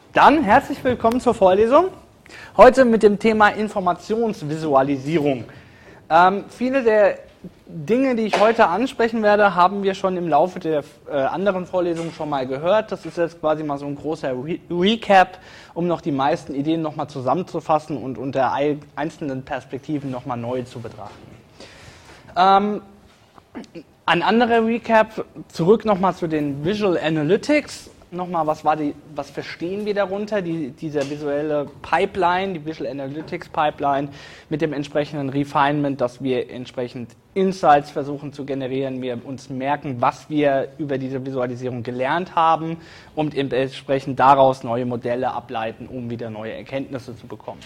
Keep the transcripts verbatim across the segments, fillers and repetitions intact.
Dann herzlich willkommen zur Vorlesung. Heute mit dem Thema Informationsvisualisierung. Ähm, viele der Dinge, die ich heute ansprechen werde, haben wir schon im Laufe der äh, anderen Vorlesungen schon mal gehört. Das ist jetzt quasi mal so ein großer Re Recap, um noch die meisten Ideen nochmal zusammenzufassen und unter einzelnen Perspektiven nochmal neu zu betrachten. Ähm, ein anderer Recap, zurück nochmal zu den Visual Analytics. Nochmal, was, war die, was verstehen wir darunter? Die, diese visuelle Pipeline, die Visual Analytics Pipeline mit dem entsprechenden Refinement, dass wir entsprechend Insights versuchen zu generieren, wir uns merken, was wir über diese Visualisierung gelernt haben und entsprechend daraus neue Modelle ableiten, um wieder neue Erkenntnisse zu bekommen.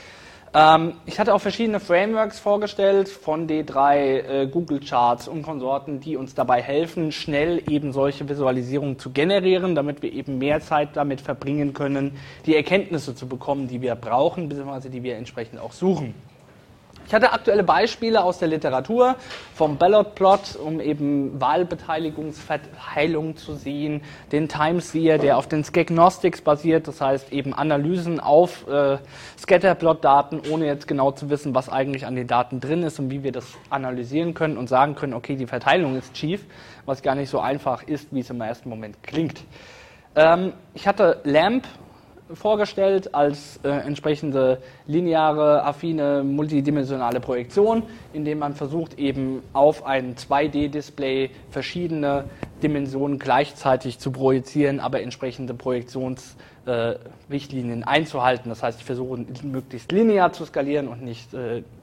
Ich hatte auch verschiedene Frameworks vorgestellt von D drei, äh, Google Charts und Konsorten, die uns dabei helfen, schnell eben solche Visualisierungen zu generieren, damit wir eben mehr Zeit damit verbringen können, die Erkenntnisse zu bekommen, die wir brauchen, beziehungsweise die wir entsprechend auch suchen. Ich hatte aktuelle Beispiele aus der Literatur vom Ballot Plot, um eben Wahlbeteiligungsverteilung zu sehen, den Timeseer, der auf den Skagnostics basiert, das heißt eben Analysen auf äh, Scatterplot-Daten, ohne jetzt genau zu wissen, was eigentlich an den Daten drin ist und wie wir das analysieren können und sagen können, okay, die Verteilung ist schief, was gar nicht so einfach ist, wie es im ersten Moment klingt. Ähm, ich hatte LAMP vorgestellt als äh, entsprechende lineare, affine, multidimensionale Projektion, indem man versucht, eben auf ein zwei D Display verschiedene Dimensionen gleichzeitig zu projizieren, aber entsprechende Projektionsrichtlinien äh, einzuhalten. Das heißt, ich versuche möglichst linear zu skalieren und nicht, äh, äh,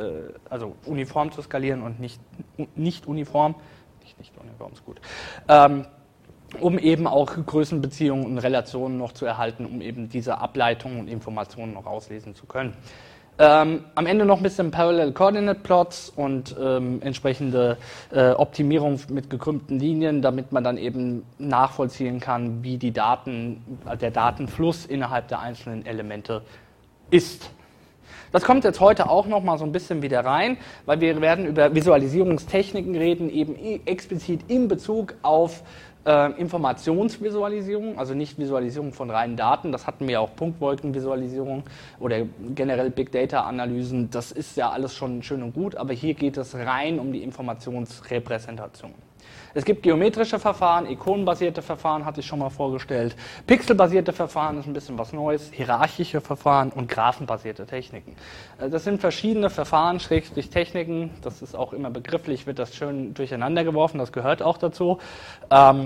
also uniform zu skalieren und nicht, nicht uniform. Nicht, nicht uniform ist gut. Ähm, um eben auch Größenbeziehungen und Relationen noch zu erhalten, um eben diese Ableitungen und Informationen noch auslesen zu können. Ähm, am Ende noch ein bisschen Parallel Coordinate Plots und ähm, entsprechende äh, Optimierung mit gekrümmten Linien, damit man dann eben nachvollziehen kann, wie die Daten, der Datenfluss innerhalb der einzelnen Elemente ist. Das kommt jetzt heute auch noch mal so ein bisschen wieder rein, weil wir werden über Visualisierungstechniken reden, eben explizit in Bezug auf Äh, Informationsvisualisierung, also nicht Visualisierung von reinen Daten, das hatten wir auch Punktwolkenvisualisierung oder generell Big Data Analysen, das ist ja alles schon schön und gut, aber hier geht es rein um die Informationsrepräsentation. Es gibt geometrische Verfahren, ikonenbasierte Verfahren hatte ich schon mal vorgestellt, pixelbasierte Verfahren ist ein bisschen was Neues, hierarchische Verfahren und graphenbasierte Techniken. Das sind verschiedene Verfahren, Schrägstrich Techniken, das ist auch immer begrifflich, wird das schön durcheinander geworfen, das gehört auch dazu, ähm,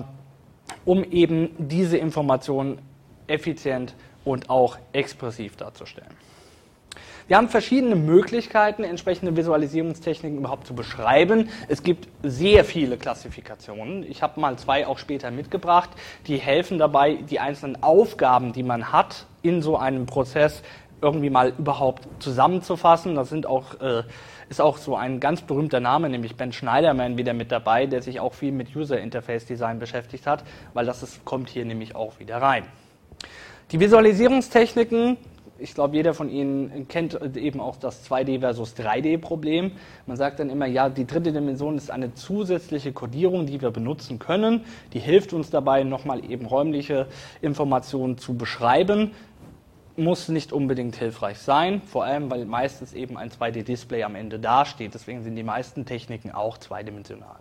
um eben diese Informationen effizient und auch expressiv darzustellen. Wir haben verschiedene Möglichkeiten, entsprechende Visualisierungstechniken überhaupt zu beschreiben. Es gibt sehr viele Klassifikationen. Ich habe mal zwei auch später mitgebracht, die helfen dabei, die einzelnen Aufgaben, die man hat in so einem Prozess, irgendwie mal überhaupt zusammenzufassen. Das sind auch, äh, ist auch so ein ganz berühmter Name, nämlich Ben Schneiderman wieder mit dabei, der sich auch viel mit User Interface Design beschäftigt hat, weil das ist, kommt hier nämlich auch wieder rein. Die Visualisierungstechniken, ich glaube, jeder von Ihnen kennt eben auch das zwei D versus drei D Problem. Man sagt dann immer, ja, die dritte Dimension ist eine zusätzliche Codierung, die wir benutzen können. Die hilft uns dabei, nochmal eben räumliche Informationen zu beschreiben. Muss nicht unbedingt hilfreich sein, vor allem, weil meistens eben ein zwei D Display am Ende dasteht. Deswegen sind die meisten Techniken auch zweidimensional.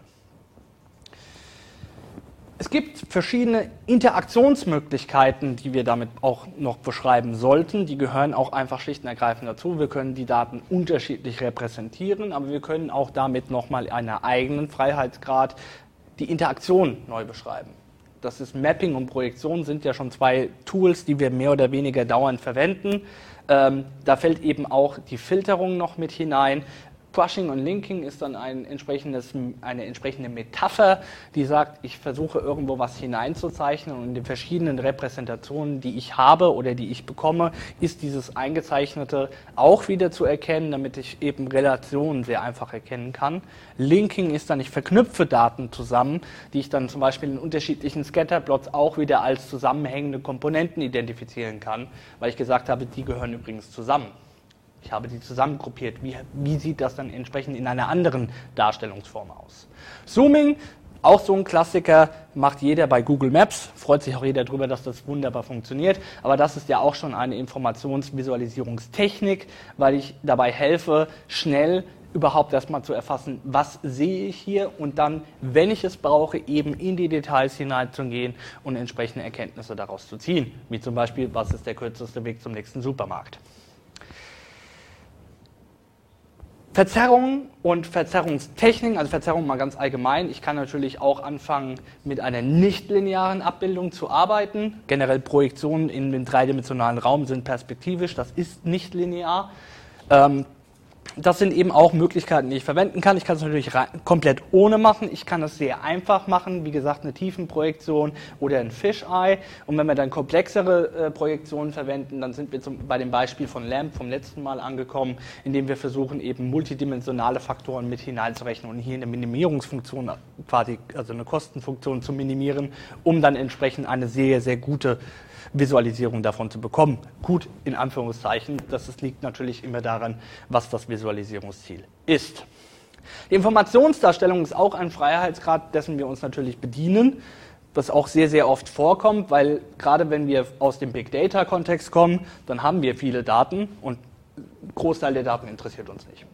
Es gibt verschiedene Interaktionsmöglichkeiten, die wir damit auch noch beschreiben sollten. Die gehören auch einfach schlicht und ergreifend dazu. Wir können die Daten unterschiedlich repräsentieren, aber wir können auch damit nochmal einen eigenen Freiheitsgrad die Interaktion neu beschreiben. Das ist Mapping und Projektion, sind ja schon zwei Tools, die wir mehr oder weniger dauernd verwenden. Ähm, da fällt eben auch die Filterung noch mit hinein. Crushing und Linking ist dann ein entsprechendes, eine entsprechende Metapher, die sagt, ich versuche irgendwo was hineinzuzeichnen und in den verschiedenen Repräsentationen, die ich habe oder die ich bekomme, ist dieses Eingezeichnete auch wieder zu erkennen, damit ich eben Relationen sehr einfach erkennen kann. Linking ist dann, ich verknüpfe Daten zusammen, die ich dann zum Beispiel in unterschiedlichen Scatterplots auch wieder als zusammenhängende Komponenten identifizieren kann, weil ich gesagt habe, die gehören übrigens zusammen. Ich habe die zusammengruppiert. Wie, wie sieht das dann entsprechend in einer anderen Darstellungsform aus? Zooming, auch so ein Klassiker, macht jeder bei Google Maps, freut sich auch jeder darüber, dass das wunderbar funktioniert, aber das ist ja auch schon eine Informationsvisualisierungstechnik, weil ich dabei helfe, schnell überhaupt erstmal zu erfassen, was sehe ich hier und dann, wenn ich es brauche, eben in die Details hineinzugehen und entsprechende Erkenntnisse daraus zu ziehen, wie zum Beispiel, was ist der kürzeste Weg zum nächsten Supermarkt. Verzerrungen und Verzerrungstechniken, also Verzerrung mal ganz allgemein. Ich kann natürlich auch anfangen, mit einer nichtlinearen Abbildung zu arbeiten. Generell Projektionen in den dreidimensionalen Raum sind perspektivisch, das ist nicht linear. Ähm, Das sind eben auch Möglichkeiten, die ich verwenden kann. Ich kann es natürlich komplett ohne machen. Ich kann es sehr einfach machen. Wie gesagt, eine Tiefenprojektion oder ein Fisheye. Und wenn wir dann komplexere äh, Projektionen verwenden, dann sind wir zum, bei dem Beispiel von LAMP vom letzten Mal angekommen, indem wir versuchen, eben multidimensionale Faktoren mit hineinzurechnen und hier eine Minimierungsfunktion, quasi, also eine Kostenfunktion zu minimieren, um dann entsprechend eine sehr, sehr gute Visualisierung davon zu bekommen. Gut, in Anführungszeichen, das liegt natürlich immer daran, was das Visualisierungsziel ist. Die Informationsdarstellung ist auch ein Freiheitsgrad, dessen wir uns natürlich bedienen, das auch sehr, sehr oft vorkommt, weil gerade wenn wir aus dem Big Data-Kontext kommen, dann haben wir viele Daten und ein Großteil der Daten interessiert uns nicht.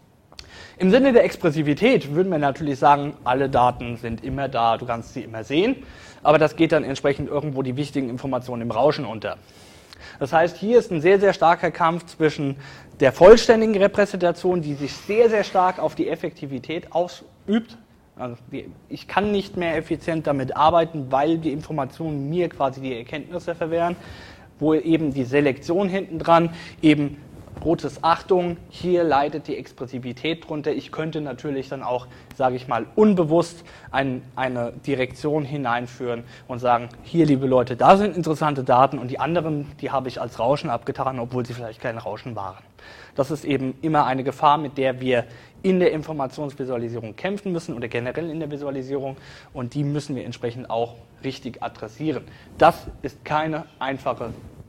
Im Sinne der Expressivität würden wir natürlich sagen, alle Daten sind immer da, du kannst sie immer sehen, aber das geht dann entsprechend irgendwo die wichtigen Informationen im Rauschen unter. Das heißt, hier ist ein sehr, sehr starker Kampf zwischen der vollständigen Repräsentation, die sich sehr, sehr stark auf die Effektivität ausübt. Also die, ich kann nicht mehr effizient damit arbeiten, weil die Informationen mir quasi die Erkenntnisse verwehren, wo eben die Selektion hinten dran eben rotes Achtung, hier leidet die Expressivität drunter. Ich könnte natürlich dann auch, sage ich mal, unbewusst ein, eine Direktion hineinführen und sagen, hier, liebe Leute, da sind interessante Daten und die anderen, die habe ich als Rauschen abgetan, obwohl sie vielleicht kein Rauschen waren. Das ist eben immer eine Gefahr, mit der wir in der Informationsvisualisierung kämpfen müssen oder generell in der Visualisierung und die müssen wir entsprechend auch richtig adressieren. Das ist keine einfache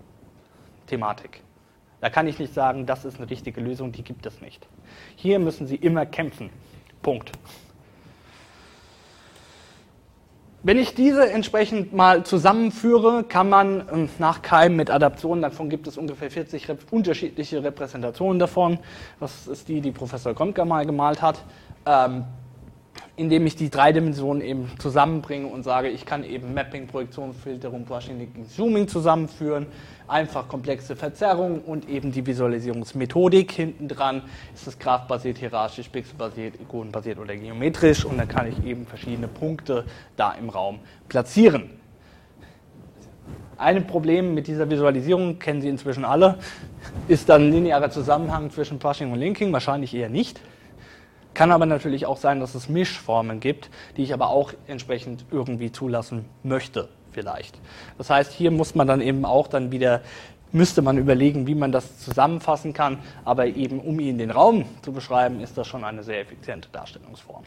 Thematik. Da kann ich nicht sagen, das ist eine richtige Lösung, die gibt es nicht. Hier müssen Sie immer kämpfen. Punkt. Wenn ich diese entsprechend mal zusammenführe, kann man nach Keim mit Adaptionen, davon gibt es ungefähr vierzig rep- unterschiedliche Repräsentationen davon. Das ist die, die Professor Grömker mal gemalt hat. Ähm, indem ich die drei Dimensionen eben zusammenbringe und sage, ich kann eben Mapping, Projektion, Filterung, Brushing, Linking, Zooming zusammenführen, einfach komplexe Verzerrungen und eben die Visualisierungsmethodik hinten dran. Ist es graph-basiert, hierarchisch, pixelbasiert, ikonenbasiert oder geometrisch und dann kann ich eben verschiedene Punkte da im Raum platzieren. Ein Problem mit dieser Visualisierung, kennen Sie inzwischen alle, ist dann ein linearer Zusammenhang zwischen Brushing und Linking, wahrscheinlich eher nicht. Kann aber natürlich auch sein, dass es Mischformen gibt, die ich aber auch entsprechend irgendwie zulassen möchte, vielleicht. Das heißt, hier muss man dann eben auch dann wieder, müsste man überlegen, wie man das zusammenfassen kann, aber eben um Ihnen den Raum zu beschreiben, ist das schon eine sehr effiziente Darstellungsform.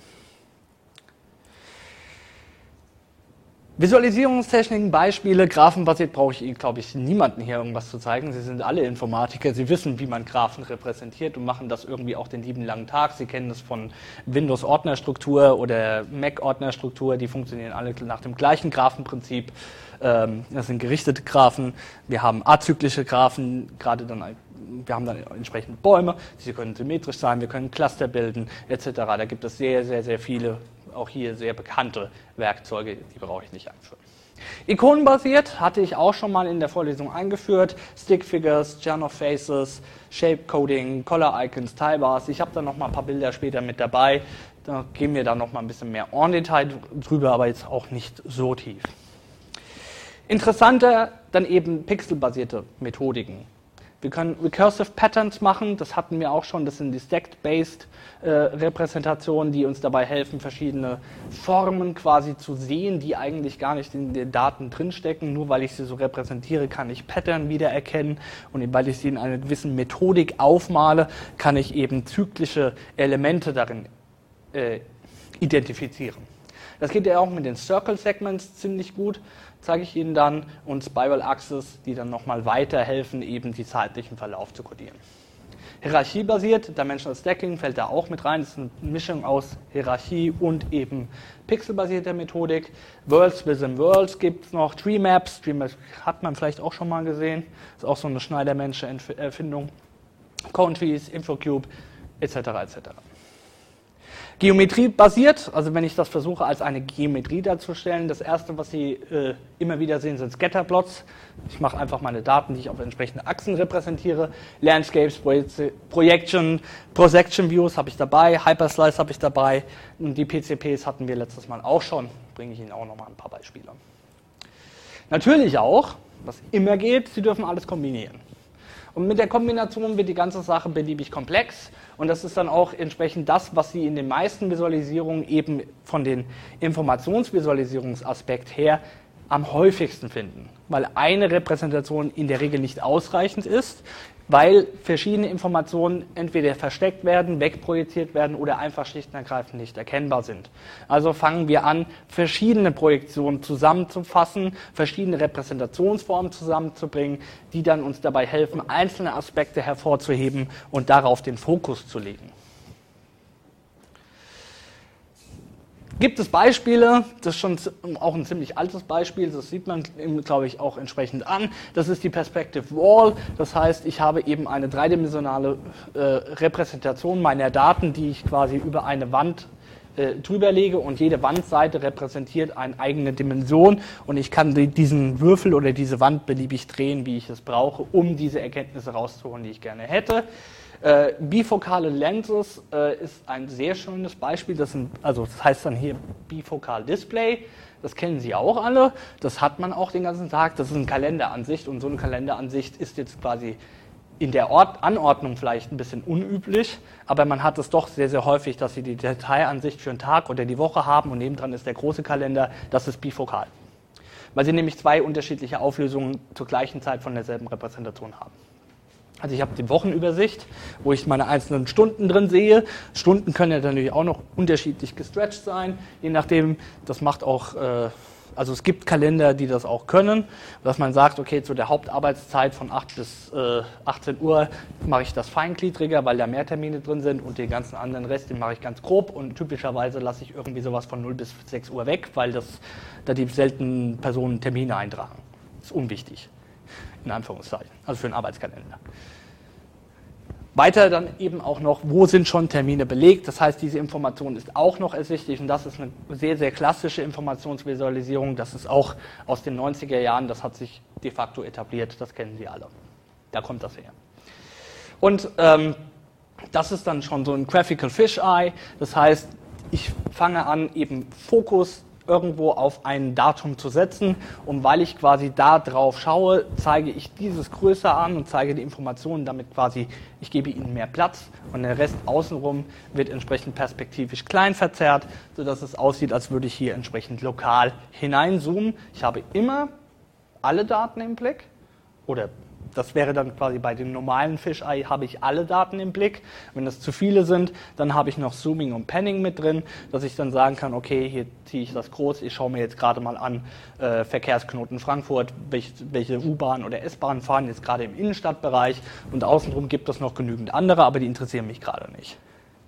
Visualisierungstechniken, Beispiele, graphenbasiert brauche ich Ihnen, glaube ich, niemanden hier irgendwas zu zeigen. Sie sind alle Informatiker, Sie wissen, wie man Graphen repräsentiert und machen das irgendwie auch den lieben langen Tag. Sie kennen das von Windows-Ordnerstruktur oder Mac-Ordnerstruktur, die funktionieren alle nach dem gleichen Graphenprinzip. Das sind gerichtete Graphen, wir haben azyklische Graphen, gerade dann, wir haben dann entsprechend Bäume, sie können symmetrisch sein, wir können Cluster bilden, et cetera. Da gibt es sehr, sehr, sehr viele, auch hier sehr bekannte Werkzeuge, die brauche ich nicht einführen. Ikonenbasiert hatte ich auch schon mal in der Vorlesung eingeführt. Stickfigures, Janov Faces, Shape Coding, Color Icons, Tilebars. Ich habe da noch mal ein paar Bilder später mit dabei. Da gehen wir da noch mal ein bisschen mehr en Detail drüber, aber jetzt auch nicht so tief. Interessanter dann eben pixelbasierte Methodiken. Wir können Recursive Patterns machen, das hatten wir auch schon, das sind die Stacked-Based äh, Repräsentationen, die uns dabei helfen, verschiedene Formen quasi zu sehen, die eigentlich gar nicht in den Daten drinstecken. Nur weil ich sie so repräsentiere, kann ich Pattern wiedererkennen und weil ich sie in einer gewissen Methodik aufmale, kann ich eben zyklische Elemente darin äh, identifizieren. Das geht ja auch mit den Circle Segments ziemlich gut, zeige ich Ihnen dann, und Spiral Axis, die dann nochmal weiterhelfen, eben die zeitlichen Verlauf zu kodieren. Hierarchiebasiert, Dimensional Stacking fällt da auch mit rein. Das ist eine Mischung aus Hierarchie und eben pixelbasierter Methodik. Worlds within Worlds gibt es noch. Tree Maps, Tree Maps hat man vielleicht auch schon mal gesehen. Ist auch so eine Schneidermensche Erfindung. Cone Trees, Infocube, et cetera et cetera. Geometrie basiert, also wenn ich das versuche als eine Geometrie darzustellen, das erste, was Sie äh, immer wieder sehen, sind Scatterplots. Ich mache einfach meine Daten, die ich auf entsprechende Achsen repräsentiere. Landscapes, Projection, Projection Views habe ich dabei, Hyperslice habe ich dabei. Und die P C Ps hatten wir letztes Mal auch schon. Bringe ich Ihnen auch noch mal ein paar Beispiele. Natürlich auch, was immer geht, Sie dürfen alles kombinieren. Und mit der Kombination wird die ganze Sache beliebig komplex. Und das ist dann auch entsprechend das, was Sie in den meisten Visualisierungen eben von den Informationsvisualisierungsaspekt her am häufigsten finden. Weil eine Repräsentation in der Regel nicht ausreichend ist, weil verschiedene Informationen entweder versteckt werden, wegprojiziert werden oder einfach schlicht und ergreifend nicht erkennbar sind. Also fangen wir an, verschiedene Projektionen zusammenzufassen, verschiedene Repräsentationsformen zusammenzubringen, die dann uns dabei helfen, einzelne Aspekte hervorzuheben und darauf den Fokus zu legen. Gibt es Beispiele, das ist schon auch ein ziemlich altes Beispiel, das sieht man, glaube ich, auch entsprechend an. Das ist die Perspective Wall, das heißt, ich habe eben eine dreidimensionale äh, Repräsentation meiner Daten, die ich quasi über eine Wand äh, drüber lege und jede Wandseite repräsentiert eine eigene Dimension und ich kann die, diesen Würfel oder diese Wand beliebig drehen, wie ich es brauche, um diese Erkenntnisse rauszuholen, die ich gerne hätte. Äh, bifokale Lenses äh, ist ein sehr schönes Beispiel, das, sind, also das heißt dann hier Bifokal Display, das kennen Sie auch alle, das hat man auch den ganzen Tag, das ist eine Kalenderansicht und so eine Kalenderansicht ist jetzt quasi in der Ort Anordnung vielleicht ein bisschen unüblich, aber man hat es doch sehr, sehr häufig, dass Sie die Detailansicht für einen Tag oder die Woche haben und nebendran ist der große Kalender, das ist bifokal, weil Sie nämlich zwei unterschiedliche Auflösungen zur gleichen Zeit von derselben Repräsentation haben. Also ich habe die Wochenübersicht, wo ich meine einzelnen Stunden drin sehe. Stunden können ja natürlich auch noch unterschiedlich gestretched sein, je nachdem, das macht auch, äh, also es gibt Kalender, die das auch können, dass man sagt, okay, zu der Hauptarbeitszeit von acht bis achtzehn Uhr mache ich das feingliedriger, weil da mehr Termine drin sind und den ganzen anderen Rest, den mache ich ganz grob und typischerweise lasse ich irgendwie sowas von null bis sechs Uhr weg, weil das, da die seltenen Personen Termine eintragen. Das ist unwichtig. In Anführungszeichen, also für einen Arbeitskalender. Weiter dann eben auch noch, wo sind schon Termine belegt, das heißt, diese Information ist auch noch ersichtlich und das ist eine sehr, sehr klassische Informationsvisualisierung, das ist auch aus den neunziger Jahren, das hat sich de facto etabliert, das kennen Sie alle. Da kommt das her. Und ähm, das ist dann schon so ein Graphical Fisheye, das heißt, ich fange an, eben Fokus irgendwo auf ein Datum zu setzen und weil ich quasi da drauf schaue, zeige ich dieses größer an und zeige die Informationen damit quasi, ich gebe ihnen mehr Platz und der Rest außenrum wird entsprechend perspektivisch klein verzerrt, sodass es aussieht, als würde ich hier entsprechend lokal hineinzoomen. Ich habe immer alle Daten im Blick oder das wäre dann quasi bei dem normalen Fisheye, habe ich alle Daten im Blick. Wenn das zu viele sind, dann habe ich noch Zooming und Panning mit drin, dass ich dann sagen kann, okay, hier ziehe ich das groß, ich schaue mir jetzt gerade mal an, äh, Verkehrsknoten Frankfurt, welch, welche U-Bahn oder S-Bahn fahren jetzt gerade im Innenstadtbereich und außenrum gibt es noch genügend andere, aber die interessieren mich gerade nicht.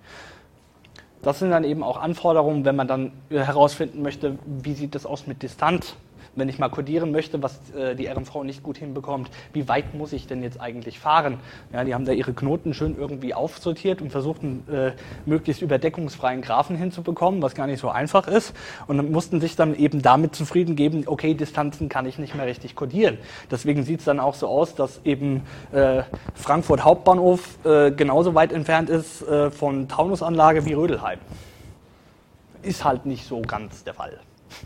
Das sind dann eben auch Anforderungen, wenn man dann herausfinden möchte, wie sieht das aus mit Distanz. Wenn ich mal codieren möchte, was äh, die R M V nicht gut hinbekommt, wie weit muss ich denn jetzt eigentlich fahren? Ja, die haben da ihre Knoten schön irgendwie aufsortiert und versucht, einen äh, möglichst überdeckungsfreien Graphen hinzubekommen, was gar nicht so einfach ist. Und dann mussten sich dann eben damit zufrieden geben, okay, Distanzen kann ich nicht mehr richtig codieren. Deswegen sieht es dann auch so aus, dass eben äh, Frankfurt Hauptbahnhof äh, genauso weit entfernt ist äh, von Taunusanlage wie Rödelheim. Ist halt nicht so ganz der Fall.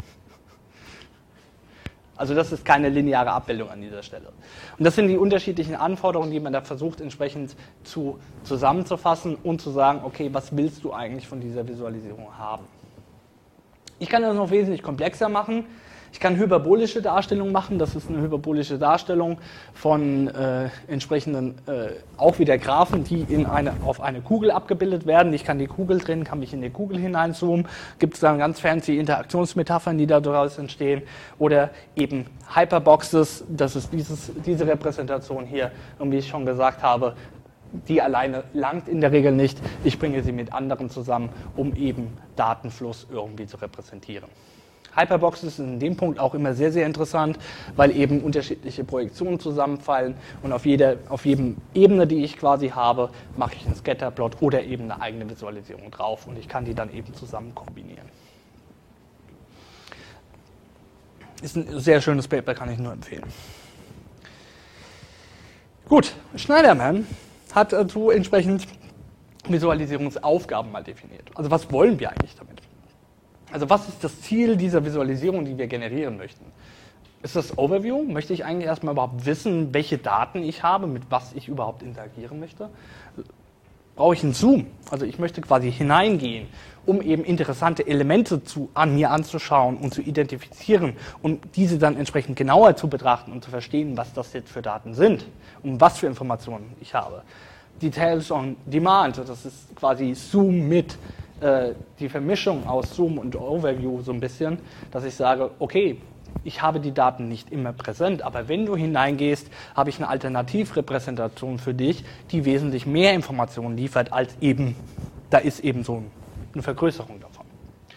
Also das ist keine lineare Abbildung an dieser Stelle. Und das sind die unterschiedlichen Anforderungen, die man da versucht entsprechend zu, zusammenzufassen und zu sagen, okay, was willst du eigentlich von dieser Visualisierung haben? Ich kann das noch wesentlich komplexer machen. Ich kann hyperbolische Darstellungen machen. Das ist eine hyperbolische Darstellung von äh, entsprechenden, äh, auch wieder Graphen, die in eine, auf eine Kugel abgebildet werden. Ich kann die Kugel drehen, kann mich in die Kugel hineinzoomen. Gibt es dann ganz fancy Interaktionsmetaphern, die daraus entstehen. Oder eben Hyperboxes, das ist dieses, diese Repräsentation hier. Und wie ich schon gesagt habe, die alleine langt in der Regel nicht. Ich bringe sie mit anderen zusammen, um eben Datenfluss irgendwie zu repräsentieren. Hyperboxes sind in dem Punkt auch immer sehr, sehr interessant, weil eben unterschiedliche Projektionen zusammenfallen und auf jeder, auf jedem Ebene, die ich quasi habe, mache ich einen Scatterplot oder eben eine eigene Visualisierung drauf und ich kann die dann eben zusammen kombinieren. Ist ein sehr schönes Paper, kann ich nur empfehlen. Gut, Schneiderman hat dazu entsprechend Visualisierungsaufgaben mal definiert. Also was wollen wir eigentlich damit? Also was ist das Ziel dieser Visualisierung, die wir generieren möchten? Ist das Overview? Möchte ich eigentlich erstmal überhaupt wissen, welche Daten ich habe, mit was ich überhaupt interagieren möchte? Brauche ich einen Zoom? Also ich möchte quasi hineingehen, um eben interessante Elemente zu, an mir anzuschauen und zu identifizieren und diese dann entsprechend genauer zu betrachten und zu verstehen, was das jetzt für Daten sind und was für Informationen ich habe. Details on Demand, das ist quasi Zoom mit äh, die Vermischung aus Zoom und Overview so ein bisschen, dass ich sage, okay, ich habe die Daten nicht immer präsent, aber wenn du hineingehst, habe ich eine Alternativrepräsentation für dich, die wesentlich mehr Informationen liefert, als eben, da ist eben so eine Vergrößerung davon.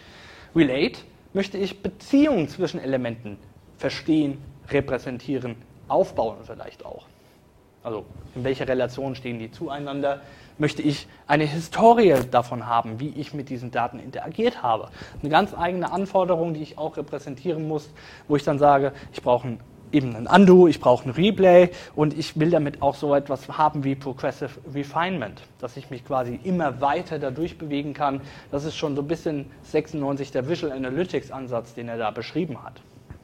Relate möchte ich Beziehungen zwischen Elementen verstehen, repräsentieren, aufbauen vielleicht auch. Also in welcher Relation stehen die zueinander? Möchte ich eine Historie davon haben, wie ich mit diesen Daten interagiert habe. Eine ganz eigene Anforderung, die ich auch repräsentieren muss, wo ich dann sage, ich brauche ein, eben ein Undo, ich brauche ein Replay und ich will damit auch so etwas haben wie Progressive Refinement, dass ich mich quasi immer weiter dadurch bewegen kann. Das ist schon so ein bisschen sechsundneunzig der Visual Analytics Ansatz, den er da beschrieben hat.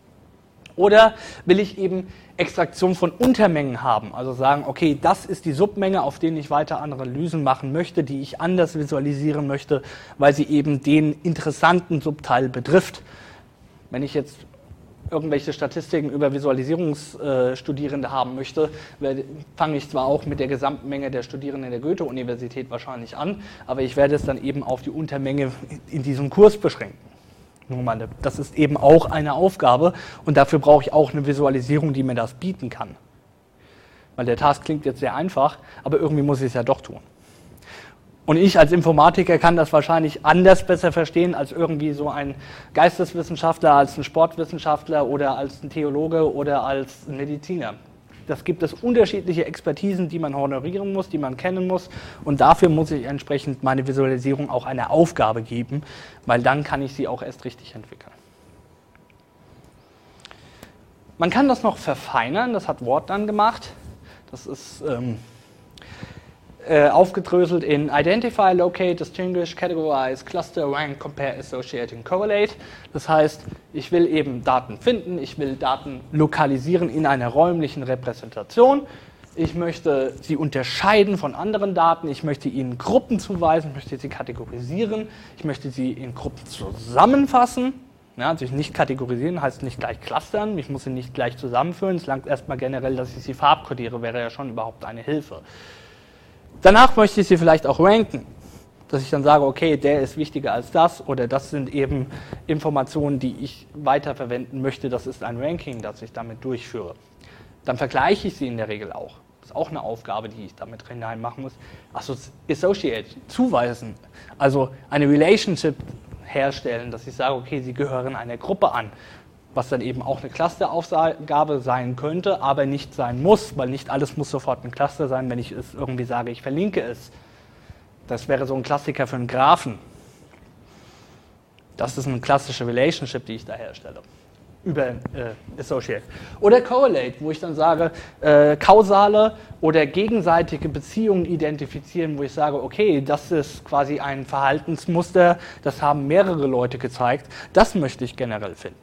Oder will ich eben Extraktion von Untermengen haben, also sagen, okay, das ist die Submenge, auf denen ich weiter Analysen machen möchte, die ich anders visualisieren möchte, weil sie eben den interessanten Subteil betrifft. Wenn ich jetzt irgendwelche Statistiken über Visualisierungsstudierende haben möchte, fange ich zwar auch mit der Gesamtmenge der Studierenden der Goethe-Universität wahrscheinlich an, aber ich werde es dann eben auf die Untermenge in diesem Kurs beschränken. Das ist eben auch eine Aufgabe und dafür brauche ich auch eine Visualisierung, die mir das bieten kann. Weil der Task klingt jetzt sehr einfach, aber irgendwie muss ich es ja doch tun. Und ich als Informatiker kann das wahrscheinlich anders besser verstehen als irgendwie so ein Geisteswissenschaftler, als ein Sportwissenschaftler oder als ein Theologe oder als ein Mediziner. Das gibt es unterschiedliche Expertisen, die man honorieren muss, die man kennen muss und dafür muss ich entsprechend meine Visualisierung auch eine Aufgabe geben, weil dann kann ich sie auch erst richtig entwickeln. Man kann das noch verfeinern, das hat Ward dann gemacht. Das ist ähm, äh, aufgedröselt in Identify, Locate, Distinguish, Categorize, Cluster, Rank, Compare, Associate und Correlate. Das heißt, ich will eben Daten finden, ich will Daten lokalisieren in einer räumlichen Repräsentation. Ich möchte sie unterscheiden von anderen Daten, ich möchte ihnen Gruppen zuweisen, ich möchte sie kategorisieren, ich möchte sie in Gruppen zusammenfassen. Ja, also nicht kategorisieren heißt nicht gleich clustern, ich muss sie nicht gleich zusammenführen, es langt erstmal generell, dass ich sie farbkodiere, wäre ja schon überhaupt eine Hilfe. Danach möchte ich sie vielleicht auch ranken, dass ich dann sage, okay, der ist wichtiger als das oder das sind eben Informationen, die ich weiterverwenden möchte, das ist ein Ranking, das ich damit durchführe. Dann vergleiche ich sie in der Regel auch. Das ist auch eine Aufgabe, die ich damit hinein machen muss. Also Associate, zuweisen, also eine Relationship herstellen, dass ich sage, okay, sie gehören einer Gruppe an, was dann eben auch eine Clusteraufgabe sein könnte, aber nicht sein muss, weil nicht alles muss sofort ein Cluster sein, wenn ich es irgendwie sage, ich verlinke es. Das wäre so ein Klassiker für einen Graphen. Das ist eine klassische Relationship, die ich da herstelle. Über äh, Associate. Oder Correlate, wo ich dann sage, äh, kausale oder gegenseitige Beziehungen identifizieren, wo ich sage, okay, das ist quasi ein Verhaltensmuster, das haben mehrere Leute gezeigt, das möchte ich generell finden.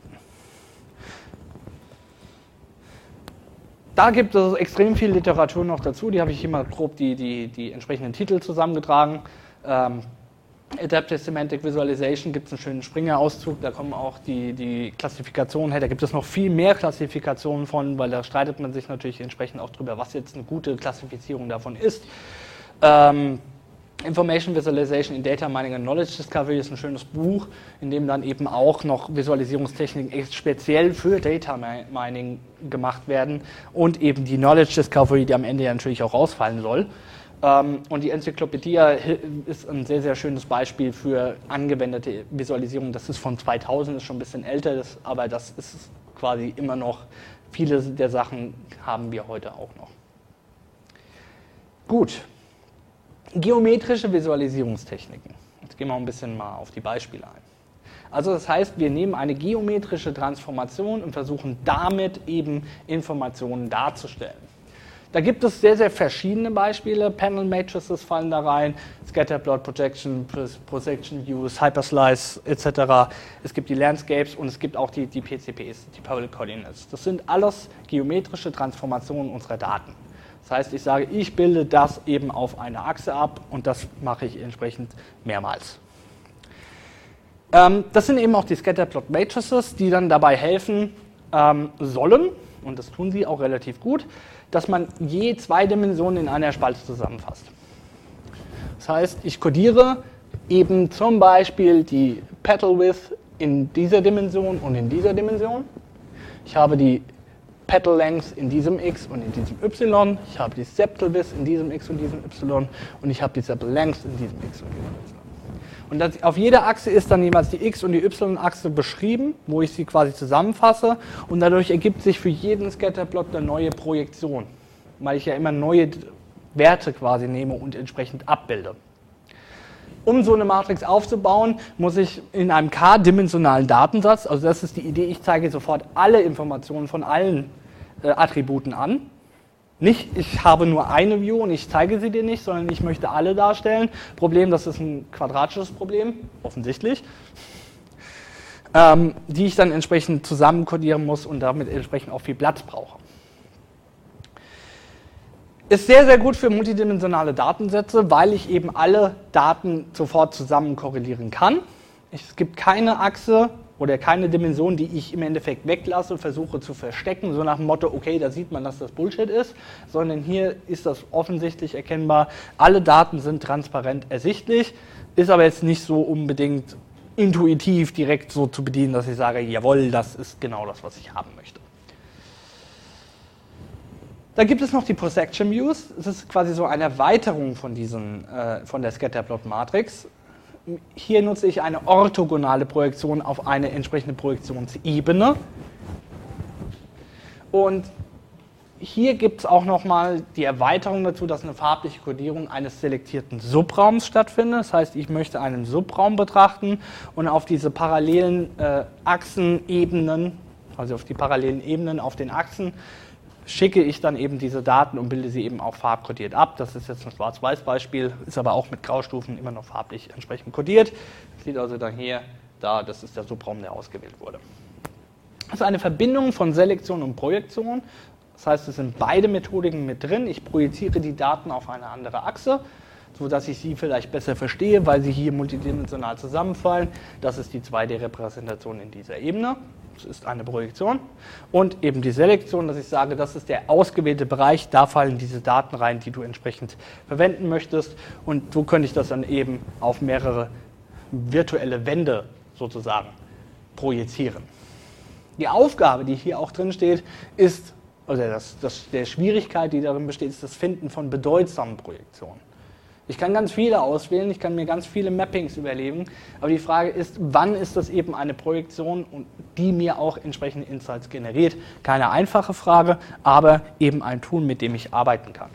Da gibt es extrem viel Literatur noch dazu, die habe ich hier mal grob die, die, die entsprechenden Titel zusammengetragen. Ähm, Adaptive Semantic Visualization gibt es einen schönen Springer-Auszug, da kommen auch die, die Klassifikationen her, da gibt es noch viel mehr Klassifikationen von, weil da streitet man sich natürlich entsprechend auch drüber, was jetzt eine gute Klassifizierung davon ist. Ähm, Information Visualization in Data Mining and Knowledge Discovery ist ein schönes Buch, in dem dann eben auch noch Visualisierungstechniken speziell für Data Mining gemacht werden und eben die Knowledge Discovery, die am Ende ja natürlich auch rausfallen soll. Ähm, und die Enzyklopädie ist ein sehr, sehr schönes Beispiel für angewendete Visualisierung. Das ist von zweitausend, ist schon ein bisschen älter, das, aber das ist quasi immer noch, viele der Sachen haben wir heute auch noch. Gut, geometrische Visualisierungstechniken. Jetzt gehen wir ein bisschen mal auf die Beispiele ein. Also das heißt, wir nehmen eine geometrische Transformation und versuchen damit eben Informationen darzustellen. Da gibt es sehr, sehr verschiedene Beispiele. Panel Matrices fallen da rein, Scatterplot, Projection, Projection Views, Hyperslice et cetera. Es gibt die Landscapes und es gibt auch die, die P C Ps, die Parallel Coordinates. Das sind alles geometrische Transformationen unserer Daten. Das heißt, ich sage, ich bilde das eben auf eine Achse ab und das mache ich entsprechend mehrmals. Ähm, das sind eben auch die Scatterplot Matrices, die dann dabei helfen ähm, sollen, und das tun sie auch relativ gut, dass man je zwei Dimensionen in einer Spalte zusammenfasst. Das heißt, ich kodiere eben zum Beispiel die Petal Width in dieser Dimension und in dieser Dimension. Ich habe die Petal Length in diesem X und in diesem Y. Ich habe die Septal Width in diesem X und diesem Y. Und ich habe die Septal Length in diesem X und diesem Y. Und das, auf jeder Achse ist dann jeweils die X- und die Y-Achse beschrieben, wo ich sie quasi zusammenfasse. Und dadurch ergibt sich für jeden Scatterplot eine neue Projektion, weil ich ja immer neue Werte quasi nehme und entsprechend abbilde. Um so eine Matrix aufzubauen, muss ich in einem k-dimensionalen Datensatz, also das ist die Idee, ich zeige sofort alle Informationen von allen äh, Attributen an. Nicht, ich habe nur eine View und ich zeige sie dir nicht, sondern ich möchte alle darstellen. Problem, das ist ein quadratisches Problem, offensichtlich, ähm, die ich dann entsprechend zusammenkodieren muss und damit entsprechend auch viel Platz brauche. Ist sehr, sehr gut für multidimensionale Datensätze, weil ich eben alle Daten sofort zusammen korrelieren kann. Es gibt keine Achse oder keine Dimension, die ich im Endeffekt weglasse und versuche zu verstecken, so nach dem Motto, okay, da sieht man, dass das Bullshit ist, sondern hier ist das offensichtlich erkennbar. Alle Daten sind transparent ersichtlich, ist aber jetzt nicht so unbedingt intuitiv direkt so zu bedienen, dass ich sage, jawohl, das ist genau das, was ich haben möchte. Dann gibt es noch die Projection Views. Das ist quasi so eine Erweiterung von, diesen, äh, von der Scatterplot-Matrix. Hier nutze ich eine orthogonale Projektion auf eine entsprechende Projektionsebene. Und hier gibt es auch nochmal die Erweiterung dazu, dass eine farbliche Kodierung eines selektierten Subraums stattfindet. Das heißt, ich möchte einen Subraum betrachten und auf diese parallelen äh, Achsenebenen, also auf die parallelen Ebenen auf den Achsen, schicke ich dann eben diese Daten und bilde sie eben auch farbkodiert ab. Das ist jetzt ein Schwarz-Weiß-Beispiel, ist aber auch mit Graustufen immer noch farblich entsprechend kodiert. Sieht also dann hier, da, das ist der Subraum, der ausgewählt wurde. Das ist eine Verbindung von Selektion und Projektion. Das heißt, es sind beide Methodiken mit drin. Ich projiziere die Daten auf eine andere Achse, sodass ich sie vielleicht besser verstehe, weil sie hier multidimensional zusammenfallen. Das ist die zwei D-Repräsentation in dieser Ebene. Das ist eine Projektion. Und eben die Selektion, dass ich sage, das ist der ausgewählte Bereich, da fallen diese Daten rein, die du entsprechend verwenden möchtest. Und so könnte ich das dann eben auf mehrere virtuelle Wände sozusagen projizieren. Die Aufgabe, die hier auch drin steht, ist, also das, das, der Schwierigkeit, die darin besteht, ist das Finden von bedeutsamen Projektionen. Ich kann ganz viele auswählen, ich kann mir ganz viele Mappings überlegen, aber die Frage ist, wann ist das eben eine Projektion, die mir auch entsprechende Insights generiert? Keine einfache Frage, aber eben ein Tool, mit dem ich arbeiten kann.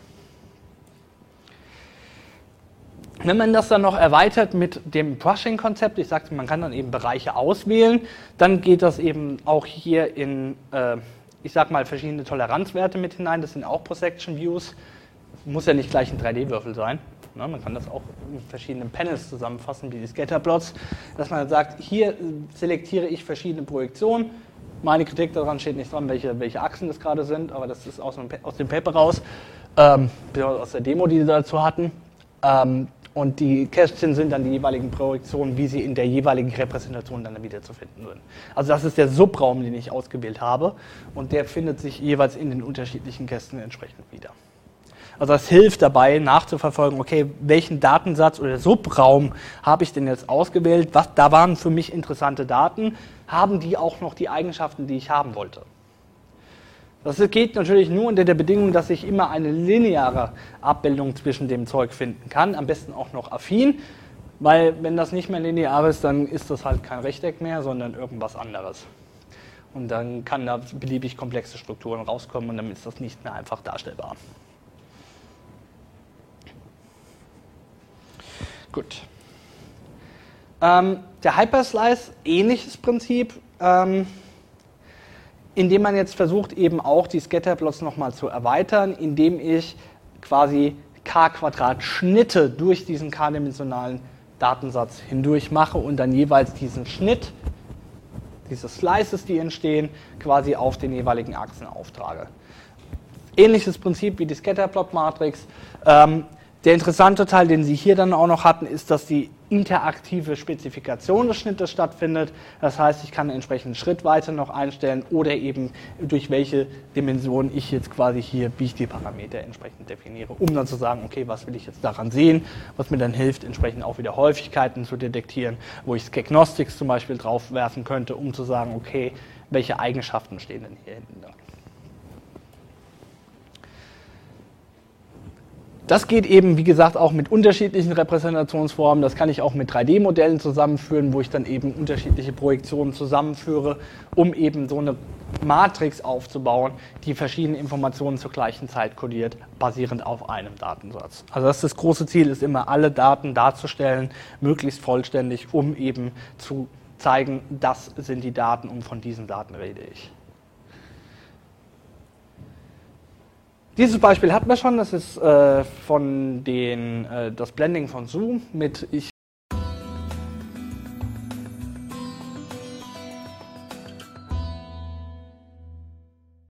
Wenn man das dann noch erweitert mit dem Brushing-Konzept, ich sagte, man kann dann eben Bereiche auswählen, dann geht das eben auch hier in, äh, ich sag mal, verschiedene Toleranzwerte mit hinein, das sind auch Projection Views, muss ja nicht gleich ein drei D-Würfel sein. Na, man kann das auch in verschiedenen Panels zusammenfassen, wie die Scatterplots, dass man sagt, hier selektiere ich verschiedene Projektionen. Meine Kritik daran steht nicht dran, welche, welche Achsen das gerade sind, aber das ist aus dem, aus dem Paper raus, ähm, aus der Demo, die sie dazu hatten. Ähm, und die Kästchen sind dann die jeweiligen Projektionen, wie sie in der jeweiligen Repräsentation dann wieder zu finden sind. Also das ist der Subraum, den ich ausgewählt habe, und der findet sich jeweils in den unterschiedlichen Kästen entsprechend wieder. Also das hilft dabei, nachzuverfolgen, okay, welchen Datensatz oder Subraum habe ich denn jetzt ausgewählt, was, da waren für mich interessante Daten, haben die auch noch die Eigenschaften, die ich haben wollte. Das geht natürlich nur unter der Bedingung, dass ich immer eine lineare Abbildung zwischen dem Zeug finden kann, am besten auch noch affin, weil wenn das nicht mehr linear ist, dann ist das halt kein Rechteck mehr, sondern irgendwas anderes. Und dann kann da beliebig komplexe Strukturen rauskommen und dann ist das nicht mehr einfach darstellbar. Gut. Ähm, der Hyperslice, ähnliches Prinzip, ähm, indem man jetzt versucht, eben auch die Scatterplots nochmal zu erweitern, indem ich quasi K-Quadrat-Schnitte durch diesen k-dimensionalen Datensatz hindurch mache und dann jeweils diesen Schnitt, diese Slices, die entstehen, quasi auf den jeweiligen Achsen auftrage. Ähnliches Prinzip wie die Scatterplot-Matrix. Ähm, Der interessante Teil, den Sie hier dann auch noch hatten, ist, dass die interaktive Spezifikation des Schnittes stattfindet. Das heißt, ich kann entsprechend Schrittweite noch einstellen oder eben durch welche Dimension ich jetzt quasi hier, wie ich die Parameter entsprechend definiere, um dann zu sagen, okay, was will ich jetzt daran sehen, was mir dann hilft, entsprechend auch wieder Häufigkeiten zu detektieren, wo ich Skagnostics zum Beispiel drauf werfen könnte, um zu sagen, okay, welche Eigenschaften stehen denn hier hinten dran. Das geht eben, wie gesagt, auch mit unterschiedlichen Repräsentationsformen. Das kann ich auch mit drei D Modellen zusammenführen, wo ich dann eben unterschiedliche Projektionen zusammenführe, um eben so eine Matrix aufzubauen, die verschiedene Informationen zur gleichen Zeit kodiert, basierend auf einem Datensatz. Also das, ist das große Ziel ist immer, alle Daten darzustellen, möglichst vollständig, um eben zu zeigen, das sind die Daten und von diesen Daten rede ich. Dieses Beispiel hatten wir schon, das ist äh, von den, äh, das Blending von Zoom mit, ich